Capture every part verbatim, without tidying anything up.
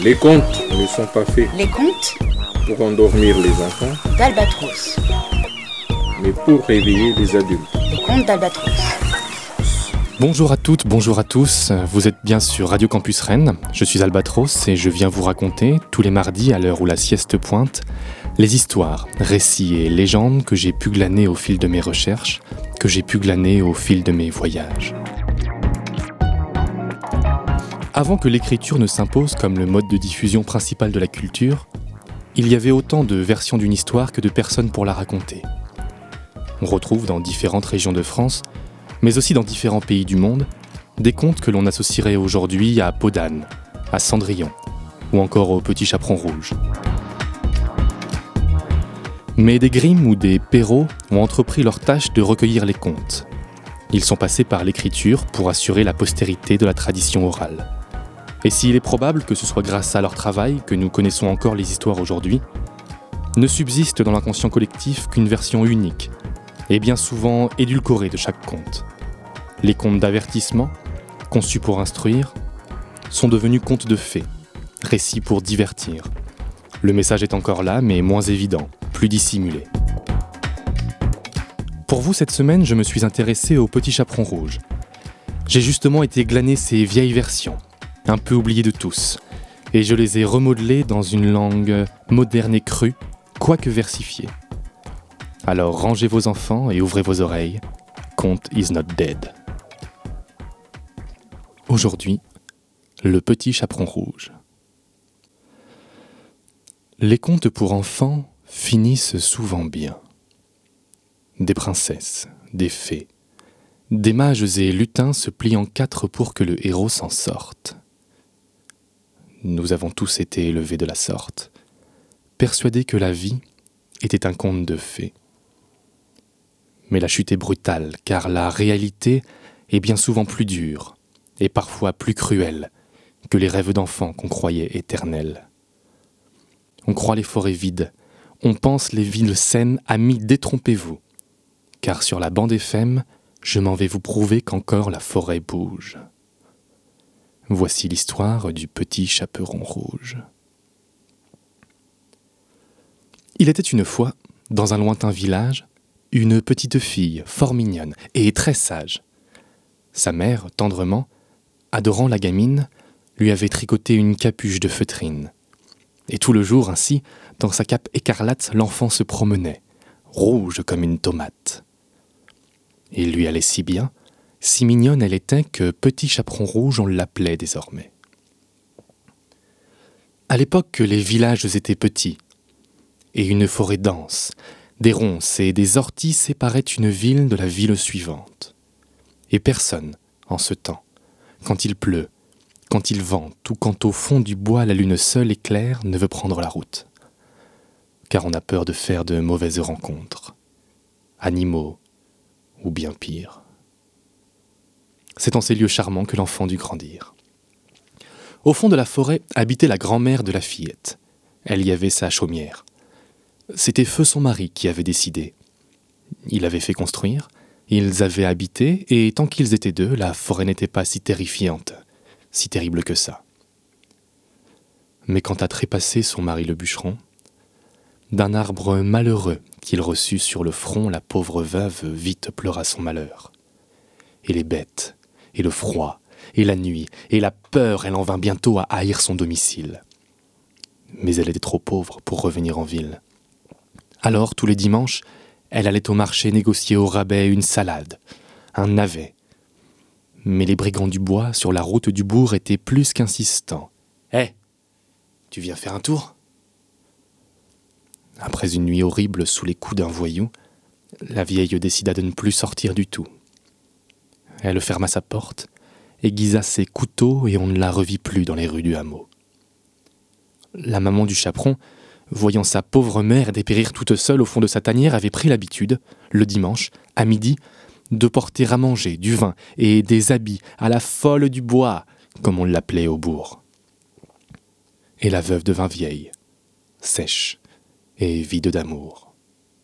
Les contes ne sont pas faits Les contes pour endormir les enfants, d'Albatros. mais pour réveiller les adultes. Les contes d'Albatros. Bonjour à toutes, bonjour à tous, vous êtes bien sur Radio Campus Rennes, je suis Albatros et je viens vous raconter, tous les mardis à l'heure où la sieste pointe, les histoires, récits et légendes que j'ai pu glaner au fil de mes recherches, que j'ai pu glaner au fil de mes voyages. Avant que l'écriture ne s'impose comme le mode de diffusion principal de la culture, il y avait autant de versions d'une histoire que de personnes pour la raconter. On retrouve dans différentes régions de France, mais aussi dans différents pays du monde, des contes que l'on associerait aujourd'hui à Peau d'âne, à Cendrillon, ou encore au Petit Chaperon rouge. Mais des Grimm ou des Perrault ont entrepris leur tâche de recueillir les contes. Ils sont passés par l'écriture pour assurer la postérité de la tradition orale. Et s'il est probable que ce soit grâce à leur travail que nous connaissons encore les histoires aujourd'hui, ne subsiste dans l'inconscient collectif qu'une version unique, et bien souvent édulcorée de chaque conte. Les contes d'avertissement, conçus pour instruire, sont devenus contes de fées, récits pour divertir. Le message est encore là, mais moins évident, plus dissimulé. Pour vous, cette semaine, je me suis intéressé au Petit Chaperon rouge. J'ai justement été glaner ces vieilles versions, un peu oubliées de tous, et je les ai remodelées dans une langue moderne et crue, quoique versifiée. Alors rangez vos enfants et ouvrez vos oreilles. Conte is not dead. Aujourd'hui, le Petit Chaperon rouge. Les contes pour enfants finissent souvent bien. Des princesses, des fées, des mages et lutins se plient en quatre pour que le héros s'en sorte. Nous avons tous été élevés de la sorte, persuadés que la vie était un conte de fées. Mais la chute est brutale, car la réalité est bien souvent plus dure, et parfois plus cruelle, que les rêves d'enfants qu'on croyait éternels. On croit les forêts vides, on pense les villes saines, amis, détrompez-vous, car sur la bande F M, je m'en vais vous prouver qu'encore la forêt bouge. Voici l'histoire du Petit Chaperon rouge. Il était une fois, dans un lointain village, une petite fille fort mignonne et très sage. Sa mère, tendrement, adorant la gamine, lui avait tricoté une capuche de feutrine. Et tout le jour, ainsi, dans sa cape écarlate, l'enfant se promenait, rouge comme une tomate. Il lui allait si bien, si mignonne elle était que Petit Chaperon rouge on l'appelait désormais. À l'époque que les villages étaient petits, et une forêt dense, des ronces et des orties séparaient une ville de la ville suivante. Et personne, en ce temps, quand il pleut, quand il vente ou quand au fond du bois la lune seule éclaire, ne veut prendre la route. Car on a peur de faire de mauvaises rencontres, animaux ou bien pire. C'est en ces lieux charmants que l'enfant dut grandir. Au fond de la forêt habitait la grand-mère de la fillette. Elle y avait sa chaumière. C'était Feu son mari qui avait décidé. Il avait fait construire, ils avaient habité, et tant qu'ils étaient deux, la forêt n'était pas si terrifiante, si terrible que ça. Mais quand a trépassé son mari le bûcheron, d'un arbre malheureux qu'il reçut sur le front, la pauvre veuve vite pleura son malheur. Et les bêtes, et le froid, et la nuit, et la peur, elle en vint bientôt à haïr son domicile. Mais elle était trop pauvre pour revenir en ville. Alors, tous les dimanches, elle allait au marché négocier au rabais une salade, un navet. Mais les brigands du bois, sur la route du bourg, étaient plus qu'insistants. « Hé, tu viens faire un tour ?» Après une nuit horrible sous les coups d'un voyou, la vieille décida de ne plus sortir du tout. Elle ferma sa porte, aiguisa ses couteaux et on ne la revit plus dans les rues du hameau. La maman du chaperon, voyant sa pauvre mère dépérir toute seule au fond de sa tanière, avait pris l'habitude, le dimanche, à midi, de porter à manger du vin et des habits à la folle du bois, comme on l'appelait au bourg. Et la veuve devint vieille, sèche et vide d'amour.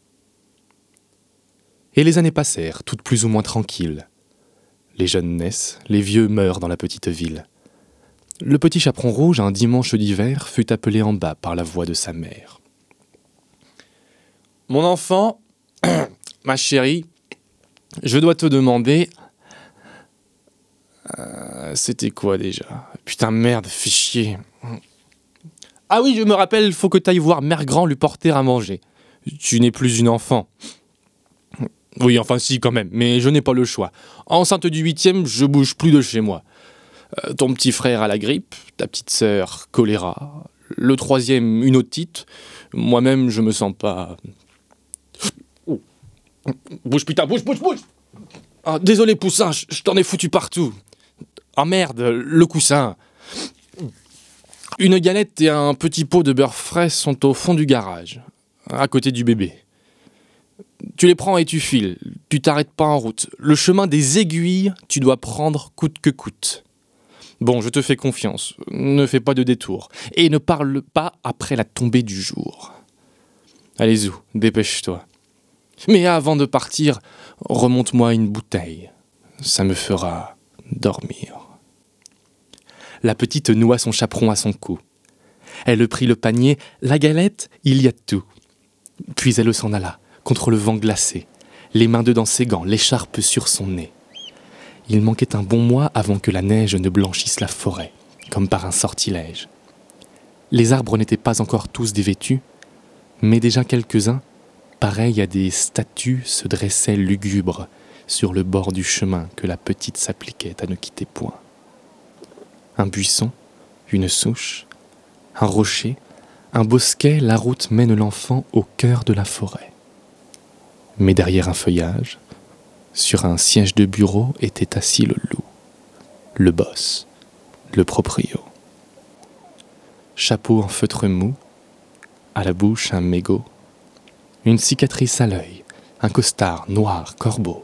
Et les années passèrent, toutes plus ou moins tranquilles. Les jeunes naissent, les vieux meurent dans la petite ville. Le petit chaperon rouge, un dimanche d'hiver, fut appelé en bas par la voix de sa mère. « Mon enfant, ma chérie, je dois te demander... Euh, c'était quoi déjà ? Putain, merde, fais chier. Ah oui, je me rappelle, faut que t'ailles voir Mère Grand lui porter à manger. Tu n'es plus une enfant. Oui, enfin si, quand même, mais je n'ai pas le choix. Enceinte du huitième, je bouge plus de chez moi. Euh, ton petit frère a la grippe, ta petite sœur choléra, le troisième une otite. Moi-même, je me sens pas... Oh. Bouge, putain, bouge, bouge, bouge. Ah, désolé, Poussin, je, je t'en ai foutu partout. Ah merde, le coussin. Une galette et un petit pot de beurre frais sont au fond du garage, à côté du bébé. Tu les prends et tu files, tu t'arrêtes pas en route. Le chemin des aiguilles, tu dois prendre coûte que coûte. Bon, je te fais confiance, ne fais pas de détour, et ne parle pas après la tombée du jour. Allez, Zou, dépêche-toi. Mais avant de partir, remonte-moi une bouteille, ça me fera dormir. La petite noua son chaperon à son cou. Elle prit le panier, la galette, il y a tout. Puis elle s'en alla, contre le vent glacé, les mains dedans ses gants, l'écharpe sur son nez. Il manquait un bon mois avant que la neige ne blanchisse la forêt, comme par un sortilège. Les arbres n'étaient pas encore tous dévêtus, mais déjà quelques-uns, pareils à des statues, se dressaient lugubres sur le bord du chemin que la petite s'appliquait à ne quitter point. Un buisson, une souche, un rocher, un bosquet, la route mène l'enfant au cœur de la forêt. Mais derrière un feuillage, sur un siège de bureau était assis le loup, le boss, le proprio. Chapeau en feutre mou, à la bouche un mégot, une cicatrice à l'œil, un costard noir corbeau.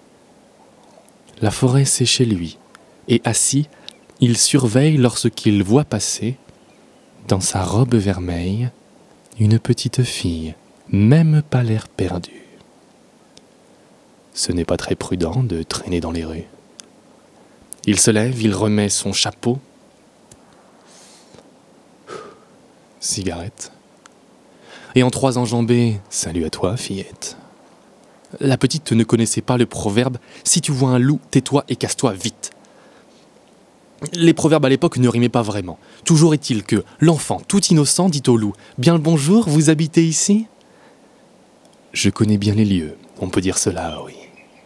La forêt c'est chez lui, et assis, il surveille lorsqu'il voit passer, dans sa robe vermeille, une petite fille, même pas l'air perdu. Ce n'est pas très prudent de traîner dans les rues. Il se lève, il remet son chapeau. Cigarette. Et en trois enjambées, salut à toi, fillette. La petite ne connaissait pas le proverbe « Si tu vois un loup, tais-toi et casse-toi vite ». Les proverbes à l'époque ne rimaient pas vraiment. Toujours est-il que l'enfant, tout innocent, dit au loup « Bien le bonjour, vous habitez ici ?» Je connais bien les lieux, on peut dire cela, oui.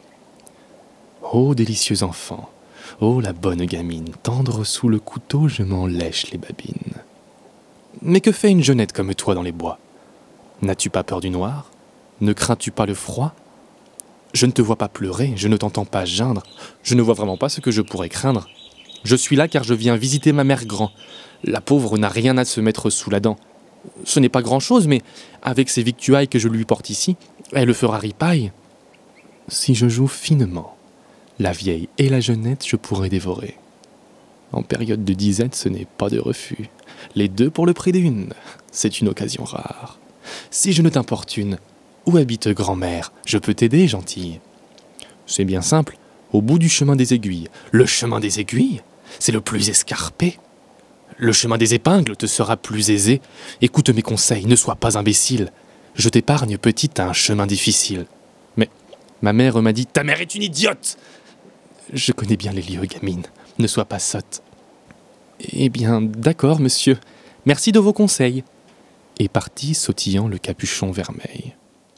Oh, délicieux enfant, oh, la bonne gamine, tendre sous le couteau, je m'en lèche les babines. Mais que fait une jeunette comme toi dans les bois ? N'as-tu pas peur du noir ? Ne crains-tu pas le froid ? Je ne te vois pas pleurer, je ne t'entends pas geindre, je ne vois vraiment pas ce que je pourrais craindre. Je suis là car je viens visiter ma mère grand. La pauvre n'a rien à se mettre sous la dent. Ce n'est pas grand-chose, mais avec ces victuailles que je lui porte ici, elle fera ripaille. Si je joue finement, la vieille et la jeunette je pourrais dévorer. En période de disette, ce n'est pas de refus. Les deux pour le prix d'une, c'est une occasion rare. Si je ne t'importune, où habite grand-mère ? Je peux t'aider, gentille. C'est bien simple, au bout du chemin des aiguilles. Le chemin des aiguilles ? C'est le plus escarpé. Le chemin des épingles te sera plus aisé. Écoute mes conseils, ne sois pas imbécile. Je t'épargne, petite, un chemin difficile. Mais ma mère m'a dit « Ta mère est une idiote !» Je connais bien les lieux, gamine. Ne sois pas sotte. Eh bien, d'accord, monsieur. Merci de vos conseils. Et partit sautillant le capuchon vermeil.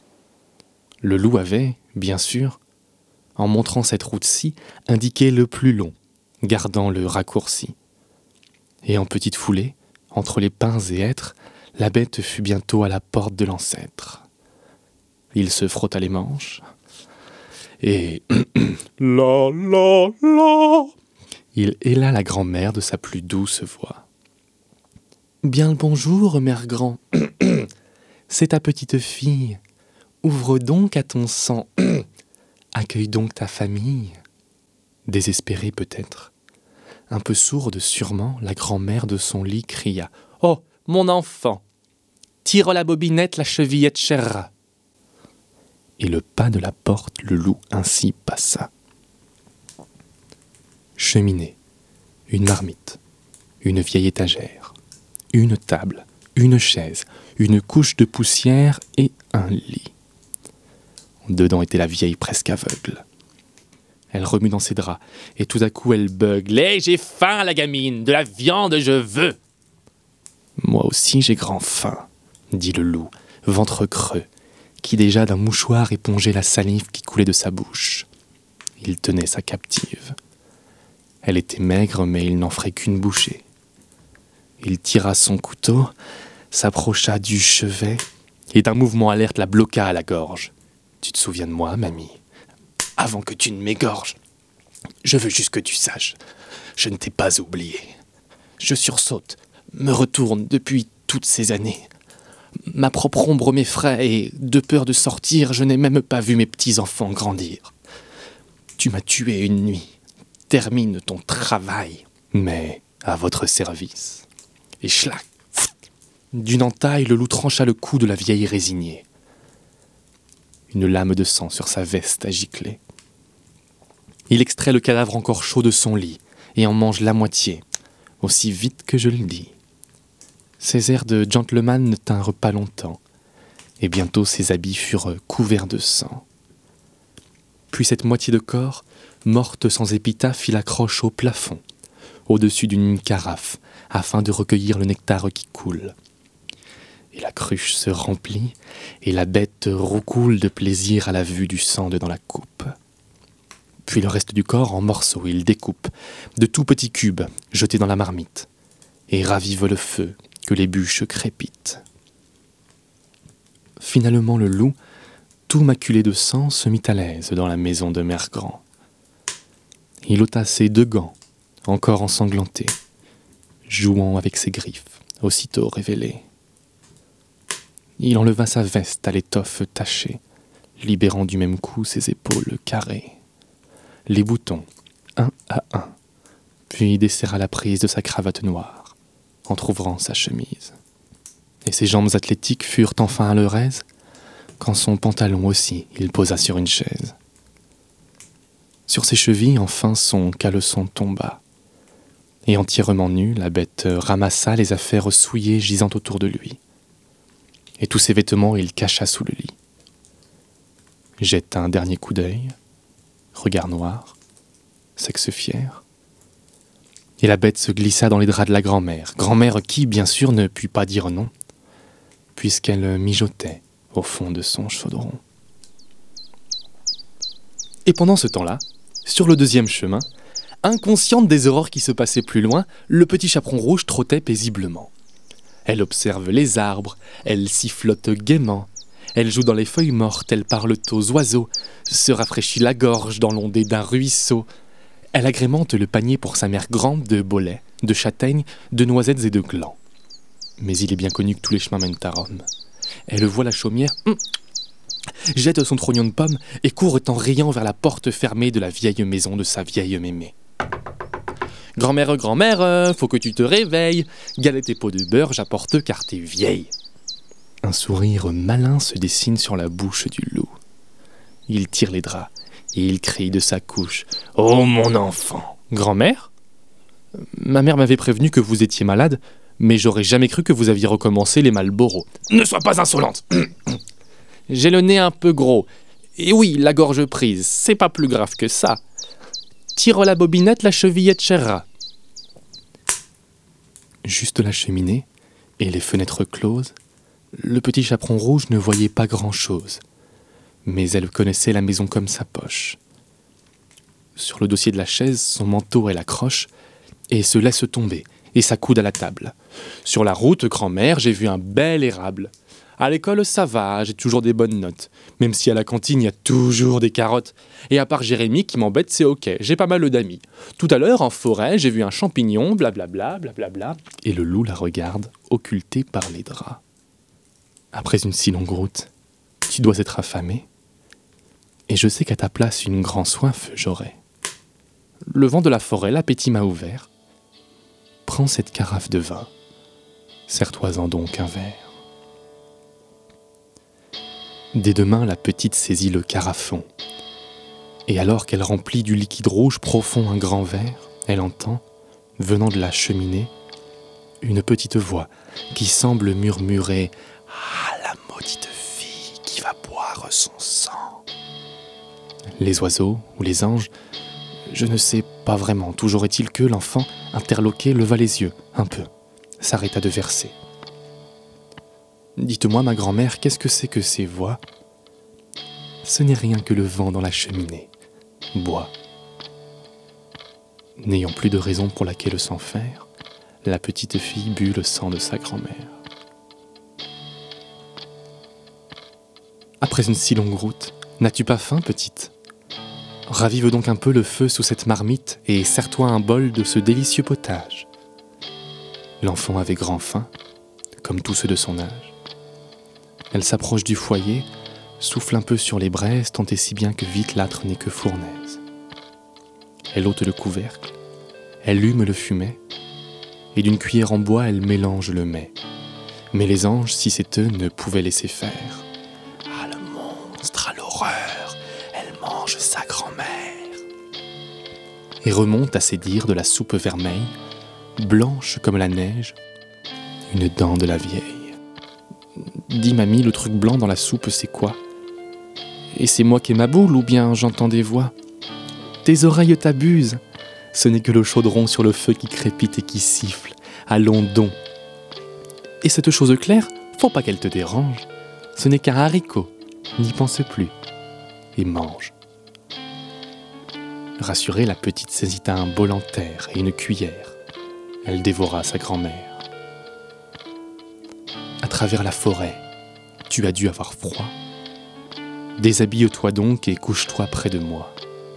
Le loup avait, bien sûr, en montrant cette route-ci, indiqué le plus long, gardant le raccourci. Et en petite foulée, entre les pins et hêtres, la bête fut bientôt à la porte de l'ancêtre. Il se frotta les manches, et la la la, il héla la grand-mère de sa plus douce voix. Bien le bonjour, mère grand. C'est ta petite fille. Ouvre donc à ton sang. Accueille donc ta famille. Désespérée peut-être, un peu sourde sûrement, la grand-mère de son lit cria « Oh, mon enfant, tire la bobinette, la chevillette chère !» Et le pas de la porte, le loup ainsi passa. Cheminée, une marmite, une vieille étagère, une table, une chaise, une couche de poussière et un lit. Dedans était la vieille presque aveugle. Elle remue dans ses draps, et tout à coup elle beugle. « Hé, j'ai faim, la gamine, de la viande je veux !» « Moi aussi j'ai grand faim, » dit le loup, ventre creux, qui déjà d'un mouchoir épongeait la salive qui coulait de sa bouche. Il tenait sa captive. Elle était maigre, mais il n'en ferait qu'une bouchée. Il tira son couteau, s'approcha du chevet, et d'un mouvement alerte la bloqua à la gorge. « Tu te souviens de moi, mamie ? Avant que tu ne m'égorges, je veux juste que tu saches, je ne t'ai pas oublié. Je sursaute, me retourne depuis toutes ces années. Ma propre ombre m'effraie et, de peur de sortir, je n'ai même pas vu mes petits-enfants grandir. Tu m'as tué une nuit. Termine ton travail, mais à votre service. » Et schlac, d'une entaille, le loup trancha le cou de la vieille résignée. Une lame de sang sur sa veste a giclé. Il extrait le cadavre encore chaud de son lit et en mange la moitié, aussi vite que je le dis. Ses airs de gentleman ne tinrent pas longtemps, et bientôt ses habits furent couverts de sang. Puis cette moitié de corps, morte sans épitaphe, il accroche au plafond, au-dessus d'une carafe, afin de recueillir le nectar qui coule. Et la cruche se remplit, et la bête roucoule de plaisir à la vue du sang dans la coupe. Puis le reste du corps en morceaux, il découpe, de tout petits cubes, jetés dans la marmite, et ravive le feu, que les bûches crépitent. Finalement le loup, tout maculé de sang, se mit à l'aise dans la maison de Mère Grand. Il ôta ses deux gants, encore ensanglantés, jouant avec ses griffes, aussitôt révélées. Il enleva sa veste à l'étoffe tachée, libérant du même coup ses épaules carrées, les boutons, un à un, puis desserra la prise de sa cravate noire, entr'ouvrant sa chemise. Et ses jambes athlétiques furent enfin à leur aise, quand son pantalon aussi il posa sur une chaise. Sur ses chevilles, enfin, son caleçon tomba, et entièrement nue, la bête ramassa les affaires souillées gisant autour de lui. Et tous ses vêtements il cacha sous le lit. Jette un dernier coup d'œil, regard noir, sexe fier. Et la bête se glissa dans les draps de la grand-mère, grand-mère qui, bien sûr, ne put pas dire non, puisqu'elle mijotait au fond de son chaudron. Et pendant ce temps-là, sur le deuxième chemin, inconsciente des horreurs qui se passaient plus loin, le petit chaperon rouge trottait paisiblement. Elle observe les arbres, elle sifflote gaiement, elle joue dans les feuilles mortes, elle parle aux oiseaux, se rafraîchit la gorge dans l'ondée d'un ruisseau. Elle agrémente le panier pour sa mère grande de bolets, de châtaignes, de noisettes et de glands. Mais il est bien connu que tous les chemins mènent à Rome. Elle voit la chaumière, hum, jette son trognon de pomme et court en riant vers la porte fermée de la vieille maison de sa vieille mémé. « Grand-mère, grand-mère, faut que tu te réveilles. Galette et pot de beurre, j'apporte car t'es vieille. » Un sourire malin se dessine sur la bouche du loup. Il tire les draps et il crie de sa couche « Oh mon enfant !»« Grand-mère ? Ma mère m'avait prévenu que vous étiez malade, mais j'aurais jamais cru que vous aviez recommencé les Marlboro. »« Ne sois pas insolente !»« J'ai le nez un peu gros. Et oui, la gorge prise, c'est pas plus grave que ça. Tire la bobinette, la chevillette cherra. » Juste la cheminée et les fenêtres closes, le petit chaperon rouge ne voyait pas grand-chose, mais elle connaissait la maison comme sa poche. Sur le dossier de la chaise, son manteau elle accroche et se laisse tomber et s'accoude à la table. Sur la route, grand-mère, j'ai vu un bel érable. À l'école, ça va, j'ai toujours des bonnes notes. Même si à la cantine, il y a toujours des carottes. Et à part Jérémy qui m'embête, c'est ok, j'ai pas mal d'amis. Tout à l'heure, en forêt, j'ai vu un champignon, blablabla, blablabla. Et le loup la regarde, occulté par les draps. Après une si longue route, tu dois être affamé. Et je sais qu'à ta place, une grande soif j'aurai. Le vent de la forêt, l'appétit m'a ouvert. Prends cette carafe de vin, serre-toi-en donc un verre. Des deux mains, la petite saisit le carafon. Et alors qu'elle remplit du liquide rouge profond un grand verre, elle entend, venant de la cheminée, une petite voix qui semble murmurer « Ah, la maudite fille qui va boire son sang !» Les oiseaux ou les anges, je ne sais pas vraiment. Toujours est-il que l'enfant, interloqué, leva les yeux, un peu, s'arrêta de verser. « Dites-moi, ma grand-mère, qu'est-ce que c'est que ces voix ?»« Ce n'est rien que le vent dans la cheminée. Bois. » N'ayant plus de raison pour laquelle s'en faire, la petite fille but le sang de sa grand-mère. Après une si longue route, n'as-tu pas faim, petite ? Ravive donc un peu le feu sous cette marmite et sers-toi un bol de ce délicieux potage. L'enfant avait grand faim, comme tous ceux de son âge. Elle s'approche du foyer, souffle un peu sur les braises, tant et si bien que vite l'âtre n'est que fournaise. Elle ôte le couvercle, elle allume le fumet, et d'une cuillère en bois elle mélange le mets. Mais les anges, si c'est eux, ne pouvaient laisser faire. Ah, le monstre à l'horreur, elle mange sa grand-mère. Et remonte à ses dires de la soupe vermeille, blanche comme la neige, une dent de la vieille. Dis mamie, le truc blanc dans la soupe, c'est quoi ? Et c'est moi qui ai ma boule ou bien j'entends des voix ? Tes oreilles t'abusent. Ce n'est que le chaudron sur le feu qui crépite et qui siffle. Allons donc. Et cette chose claire, faut pas qu'elle te dérange. Ce n'est qu'un haricot. N'y pense plus. Et mange. Rassurée, la petite saisit un bol en terre et une cuillère. Elle dévora sa grand-mère. À travers la forêt, tu as dû avoir froid. Déshabille-toi donc et couche-toi près de moi.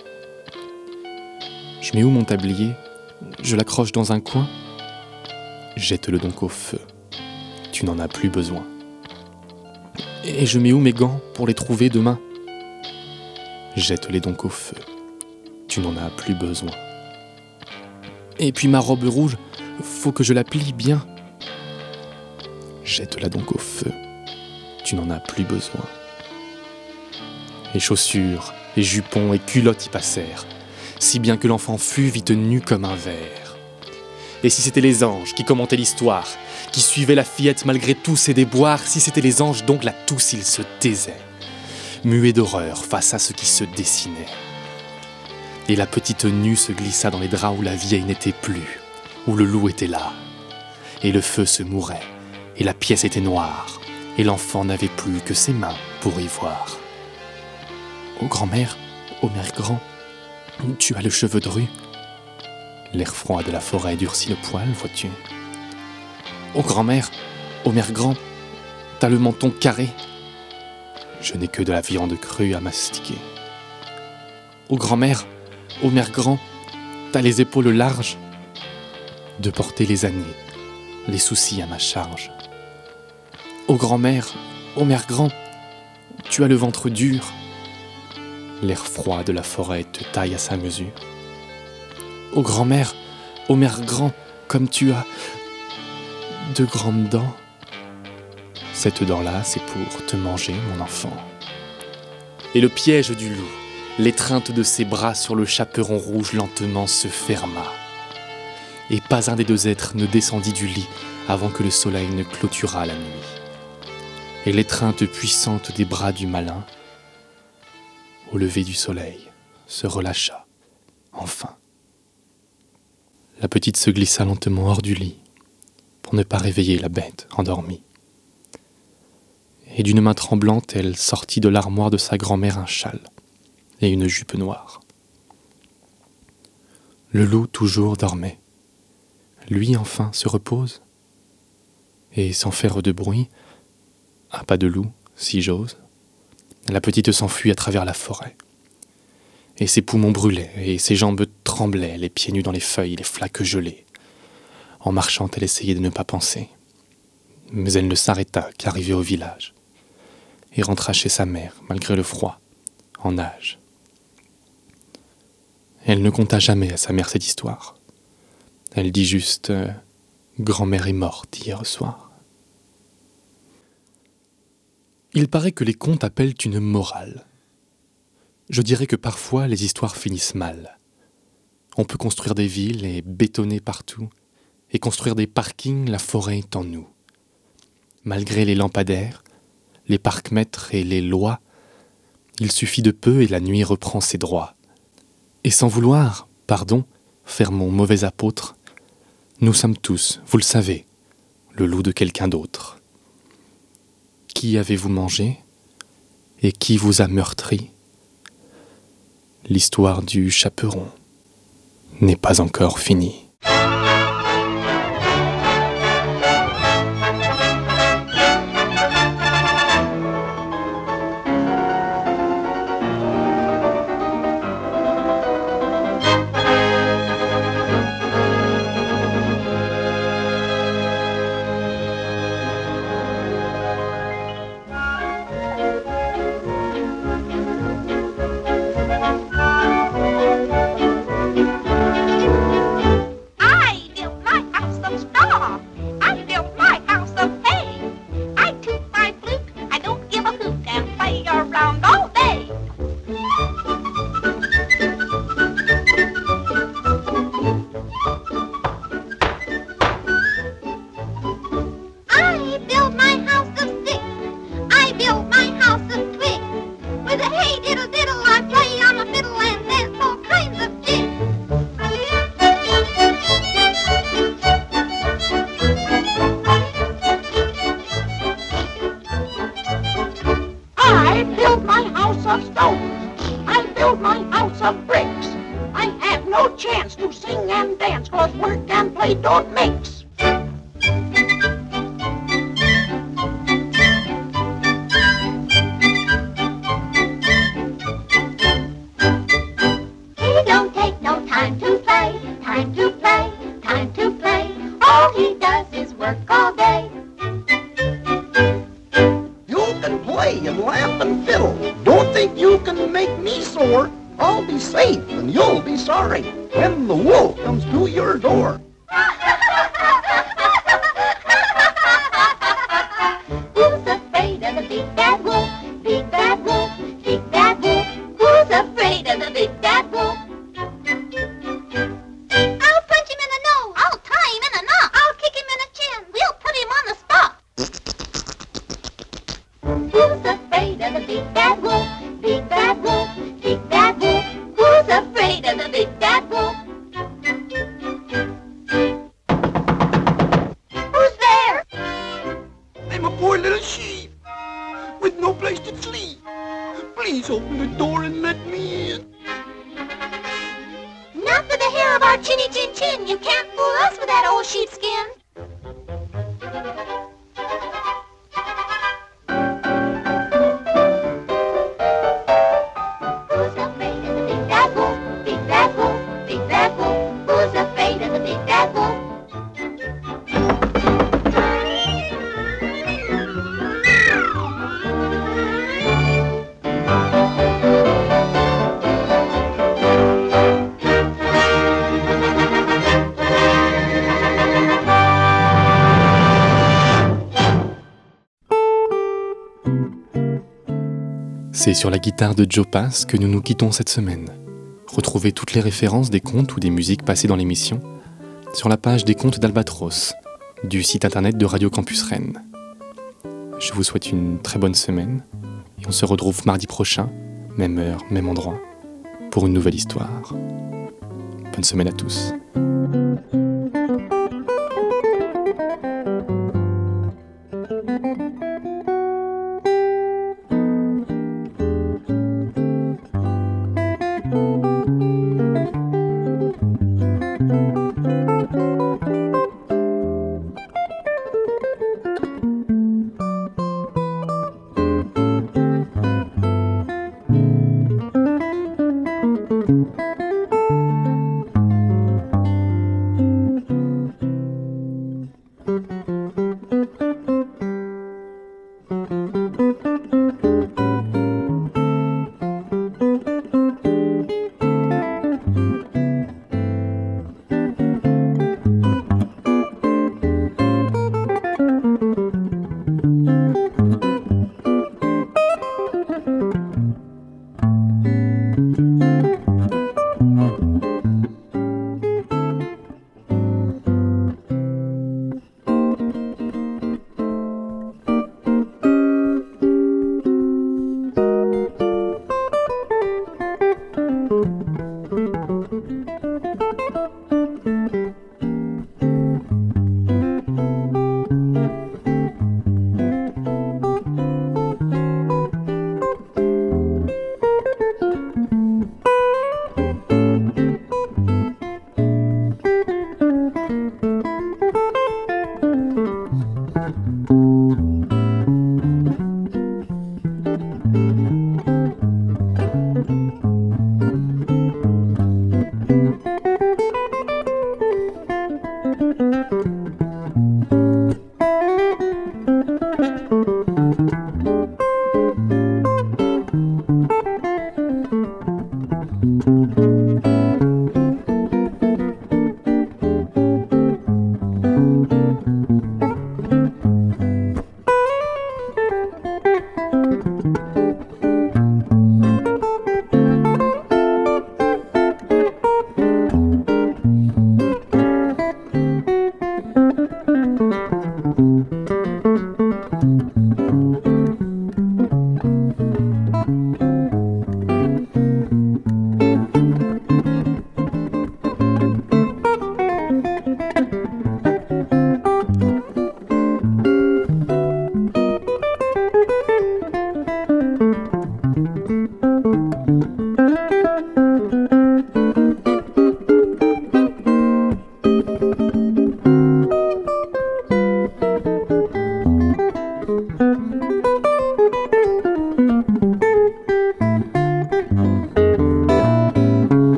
Je mets où mon tablier ? Je l'accroche dans un coin ? Jette-le donc au feu. Tu n'en as plus besoin. Et je mets où mes gants pour les trouver demain ? Jette-les donc au feu. Tu n'en as plus besoin. Et puis ma robe rouge, faut que je la plie bien. Jette-la donc au feu. Tu n'en as plus besoin. Et chaussures, et jupons, et culottes y passèrent, si bien que l'enfant fut vite nu comme un ver. Et si c'étaient les anges qui commentaient l'histoire, qui suivaient la fillette malgré tous ses déboires, si c'étaient les anges donc là tous ils se taisaient, muets d'horreur face à ce qui se dessinait. Et la petite nue se glissa dans les draps où la vieille n'était plus, où le loup était là. Et le feu se mourait, et la pièce était noire, et l'enfant n'avait plus que ses mains pour y voir. « Oh grand-mère, ô mère grand, tu as le cheveu dru. » L'air froid de la forêt durcit le poil, vois-tu. « Oh grand-mère, ô mère grand, t'as le menton carré. » Je n'ai que de la viande crue à mastiquer. « Oh grand-mère, ô mère grand, t'as les épaules larges. » De porter les années, les soucis à ma charge. « Ô grand-mère, ô mère grand, tu as le ventre dur. » L'air froid de la forêt te taille à sa mesure. Ô grand-mère, ô mère grand, comme tu as de grandes dents. Cette dent-là, c'est pour te manger, mon enfant. Et le piège du loup, l'étreinte de ses bras sur le chaperon rouge lentement se ferma. Et pas un des deux êtres ne descendit du lit avant que le soleil ne clôturât la nuit. Et l'étreinte puissante des bras du malin, au lever du soleil, se relâcha, enfin. La petite se glissa lentement hors du lit, pour ne pas réveiller la bête endormie. Et d'une main tremblante, elle sortit de l'armoire de sa grand-mère un châle et une jupe noire. Le loup toujours dormait. Lui, enfin, se repose, et sans faire de bruit, à pas de loup, si j'ose, la petite s'enfuit à travers la forêt. Et ses poumons brûlaient, et ses jambes tremblaient, les pieds nus dans les feuilles, les flaques gelées. En marchant, elle essayait de ne pas penser. Mais elle ne s'arrêta qu'arrivée au village, et rentra chez sa mère, malgré le froid, en nage. Elle ne conta jamais à sa mère cette histoire. Elle dit juste euh, « Grand-mère est morte hier soir ». Il paraît que les contes appellent une morale. Je dirais que parfois les histoires finissent mal. On peut construire des villes et bétonner partout, et construire des parkings, la forêt est en nous. Malgré les lampadaires, les parcs-mètres et les lois, il suffit de peu et la nuit reprend ses droits. Et sans vouloir, pardon, faire mon mauvais apôtre, nous sommes tous, vous le savez, le loup de quelqu'un d'autre. Qui avez-vous mangé et qui vous a meurtri ? L'histoire du chaperon n'est pas encore finie. C'est sur la guitare de Joe Pass que nous nous quittons cette semaine. Retrouvez toutes les références des contes ou des musiques passées dans l'émission sur la page des contes d'Albatros du site internet de Radio Campus Rennes. Je vous souhaite une très bonne semaine et on se retrouve mardi prochain, même heure, même endroit, pour une nouvelle histoire. Bonne semaine à tous.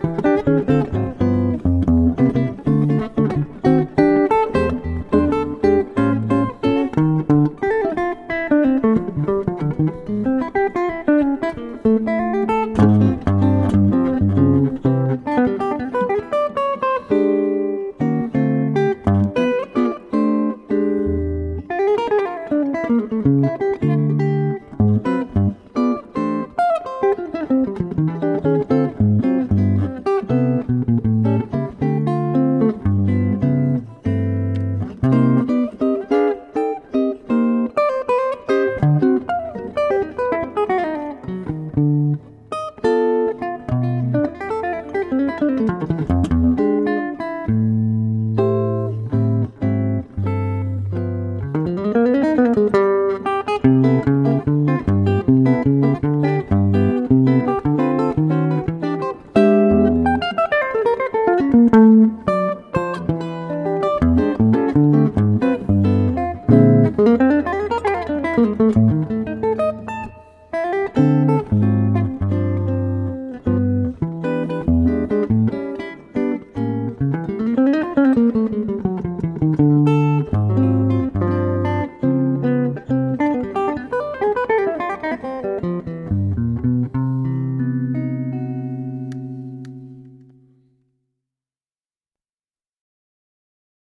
Thank you.